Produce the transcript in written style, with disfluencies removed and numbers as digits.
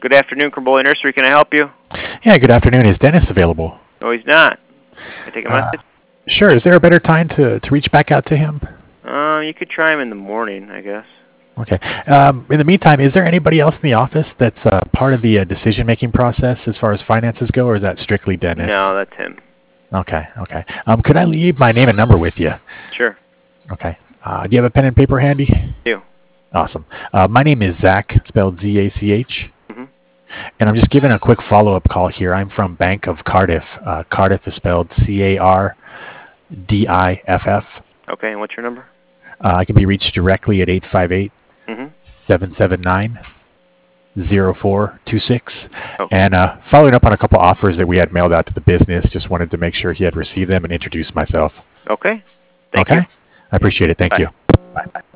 Good afternoon, Cremboy Nursery. Can I help you? Yeah, good afternoon. Is Dennis available? No, he's not. Can I take a message? Sure. Is there a better time to reach back out to him? You could try him in the morning, I guess. Okay. In the meantime, is there anybody else in the office that's part of the decision-making process as far as finances go, or is that strictly Dennis? No, that's him. Okay. Could I leave my name and number with you? Sure. Okay. Do you have a pen and paper handy? You. Awesome. My name is Zach, spelled Z-A-C-H. Mm-hmm. And I'm just giving a quick follow-up call here. I'm from Bank of Cardiff. Cardiff is spelled C-A-R-D-I-F-F. Okay, and what's your number? I can be reached directly at 858-779-0426. Okay. And following up on a couple offers that we had mailed out to the business, just wanted to make sure he had received them and introduce myself. Okay. Thank you. I appreciate it. Thank you. Bye.